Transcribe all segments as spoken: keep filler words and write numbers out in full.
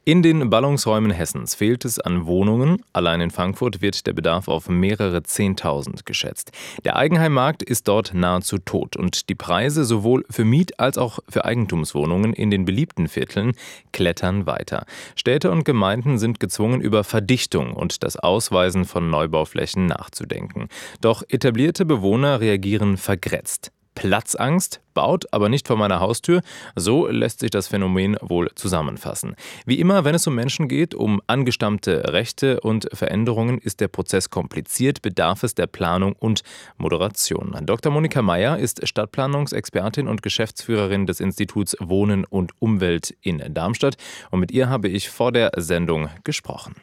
In den Ballungsräumen Hessens fehlt es an Wohnungen. Allein in Frankfurt wird der Bedarf auf mehrere Zehntausend geschätzt. Der Eigenheimmarkt ist dort nahezu tot und die Preise sowohl für Miet- als auch für Eigentumswohnungen in den beliebten Vierteln klettern weiter. Städte und Gemeinden sind gezwungen, über Verdichtung und das Ausweisen von Neubauflächen nachzudenken. Doch etablierte Bewohner reagieren vergrätzt. Platzangst, baut aber nicht vor meiner Haustür, so lässt sich das Phänomen wohl zusammenfassen. Wie immer, wenn es um Menschen geht, um angestammte Rechte und Veränderungen, ist der Prozess kompliziert, bedarf es der Planung und Moderation. Doktor Monika Meyer ist Stadtplanungsexpertin und Geschäftsführerin des Instituts Wohnen und Umwelt in Darmstadt und mit ihr habe ich vor der Sendung gesprochen.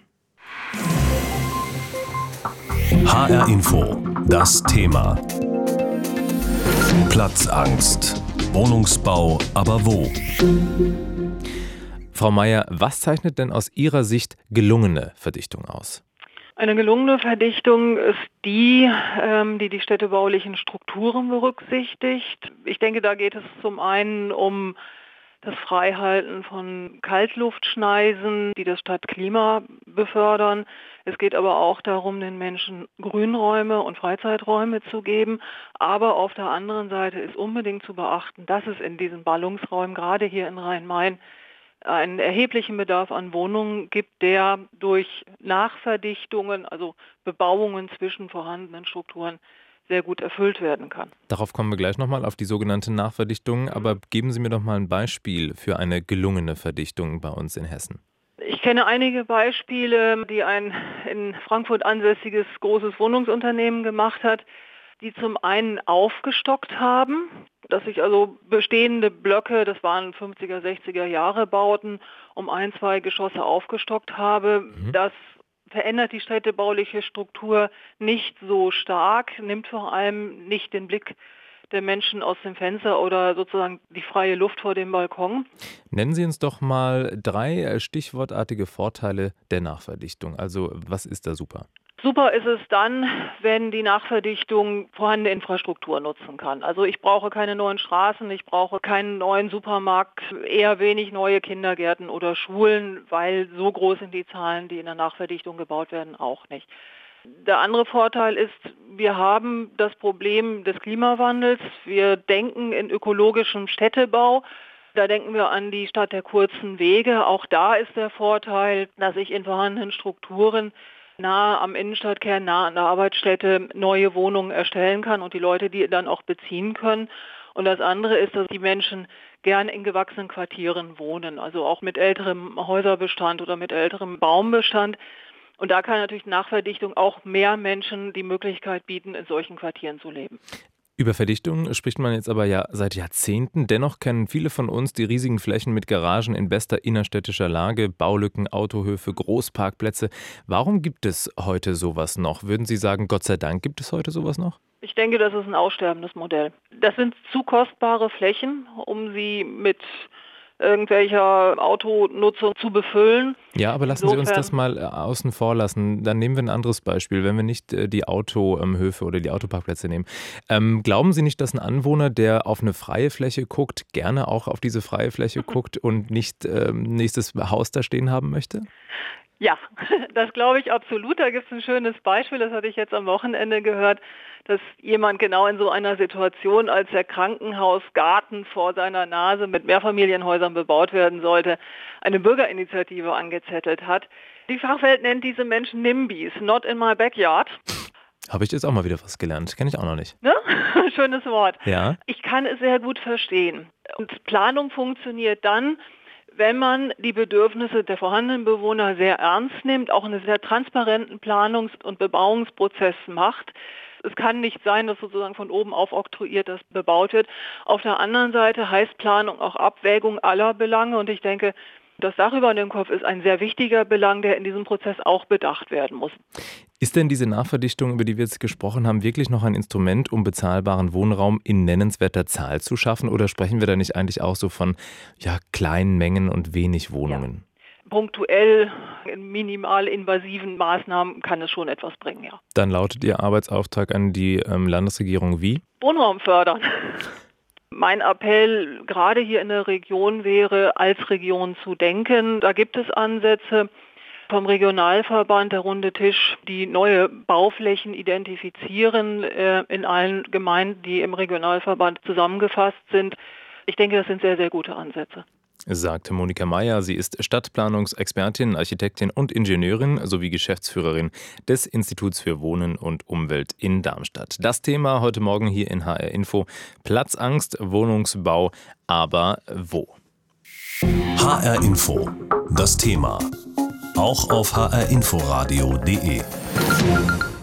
H R Info, das Thema. Platzangst. Wohnungsbau, aber wo? Frau Meyer, was zeichnet denn aus Ihrer Sicht gelungene Verdichtung aus? Eine gelungene Verdichtung ist die, ähm, die die städtebaulichen Strukturen berücksichtigt. Ich denke, da geht es zum einen um das Freihalten von Kaltluftschneisen, die das Stadtklima befördern. Es geht aber auch darum, den Menschen Grünräume und Freizeiträume zu geben. Aber auf der anderen Seite ist unbedingt zu beachten, dass es in diesen Ballungsräumen, gerade hier in Rhein-Main, einen erheblichen Bedarf an Wohnungen gibt, der durch Nachverdichtungen, also Bebauungen zwischen vorhandenen Strukturen, sehr gut erfüllt werden kann. Darauf kommen wir gleich nochmal, auf die sogenannte Nachverdichtung. Aber geben Sie mir doch mal ein Beispiel für eine gelungene Verdichtung bei uns in Hessen. Ich kenne einige Beispiele, die ein in Frankfurt ansässiges großes Wohnungsunternehmen gemacht hat, die zum einen aufgestockt haben, dass sich also bestehende Blöcke, das waren fünfziger, sechziger Jahre Bauten, um ein, zwei Geschosse aufgestockt habe. Mhm. Das verändert die städtebauliche Struktur nicht so stark, nimmt vor allem nicht den Blick der Menschen aus dem Fenster oder sozusagen die freie Luft vor dem Balkon. Nennen Sie uns doch mal drei stichwortartige Vorteile der Nachverdichtung. Also was ist da super? Super ist es dann, wenn die Nachverdichtung vorhandene Infrastruktur nutzen kann. Also ich brauche keine neuen Straßen, ich brauche keinen neuen Supermarkt, eher wenig neue Kindergärten oder Schulen, weil so groß sind die Zahlen, die in der Nachverdichtung gebaut werden, auch nicht. Der andere Vorteil ist, wir haben das Problem des Klimawandels. Wir denken in ökologischem Städtebau. Da denken wir an die Stadt der kurzen Wege. Auch da ist der Vorteil, dass ich in vorhandenen Strukturen nahe am Innenstadtkern, nahe an der Arbeitsstätte neue Wohnungen erstellen kann und die Leute die dann auch beziehen können. Und das andere ist, dass die Menschen gern in gewachsenen Quartieren wohnen, also auch mit älterem Häuserbestand oder mit älterem Baumbestand. Und da kann natürlich Nachverdichtung auch mehr Menschen die Möglichkeit bieten, in solchen Quartieren zu leben. Über Verdichtung spricht man jetzt aber ja seit Jahrzehnten. Dennoch kennen viele von uns die riesigen Flächen mit Garagen in bester innerstädtischer Lage, Baulücken, Autohöfe, Großparkplätze. Warum gibt es heute sowas noch? Würden Sie sagen, Gott sei Dank gibt es heute sowas noch? Ich denke, das ist ein aussterbendes Modell. Das sind zu kostbare Flächen, um sie mit irgendwelcher Autonutzung zu befüllen. Ja, aber lassen Insofern, Sie uns das mal außen vor lassen. Dann nehmen wir ein anderes Beispiel, wenn wir nicht die Autohöfe oder die Autoparkplätze nehmen. Ähm, glauben Sie nicht, dass ein Anwohner, der auf eine freie Fläche guckt, gerne auch auf diese freie Fläche guckt und nicht ähm, nächstes Haus da stehen haben möchte? Ja, das glaube ich absolut. Da gibt es ein schönes Beispiel, das hatte ich jetzt am Wochenende gehört, dass jemand genau in so einer Situation, als der Krankenhausgarten vor seiner Nase mit Mehrfamilienhäusern bebaut werden sollte, eine Bürgerinitiative angezettelt hat. Die Fachwelt nennt diese Menschen NIMBYs, not in my backyard. Habe ich jetzt auch mal wieder was gelernt, kenne ich auch noch nicht. Ne? Schönes Wort. Ja. Ich kann es sehr gut verstehen. Und Planung funktioniert dann, wenn man die Bedürfnisse der vorhandenen Bewohner sehr ernst nimmt, auch einen sehr transparenten Planungs- und Bebauungsprozess macht. Es kann nicht sein, dass sozusagen von oben auf oktroyiert das bebaut wird. Auf der anderen Seite heißt Planung auch Abwägung aller Belange und ich denke, das Dach über dem Kopf ist ein sehr wichtiger Belang, der in diesem Prozess auch bedacht werden muss. Ist denn diese Nachverdichtung, über die wir jetzt gesprochen haben, wirklich noch ein Instrument, um bezahlbaren Wohnraum in nennenswerter Zahl zu schaffen? Oder sprechen wir da nicht eigentlich auch so von ja, kleinen Mengen und wenig Wohnungen? Ja. Punktuell, in minimal invasiven Maßnahmen kann es schon etwas bringen, ja. Dann lautet Ihr Arbeitsauftrag an die ähm, Landesregierung wie? Wohnraum fördern. Mein Appell gerade hier in der Region wäre, als Region zu denken. Da gibt es Ansätze vom Regionalverband, der Runde Tisch, die neue Bauflächen identifizieren äh, in allen Gemeinden, die im Regionalverband zusammengefasst sind. Ich denke, das sind sehr, sehr gute Ansätze. Sagte Monika Meyer. Sie ist Stadtplanungsexpertin, Architektin und Ingenieurin sowie Geschäftsführerin des Instituts für Wohnen und Umwelt in Darmstadt. Das Thema heute Morgen hier in H R Info. Platzangst, Wohnungsbau, aber wo? H R Info. Das Thema. Auch auf h r inforadio punkt d e.